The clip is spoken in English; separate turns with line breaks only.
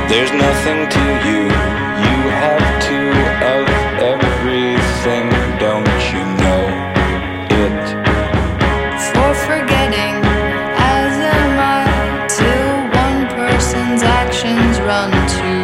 There's nothing to you. You have two of everything, don't you know it?
For forgetting, as am I, till one person's actions run to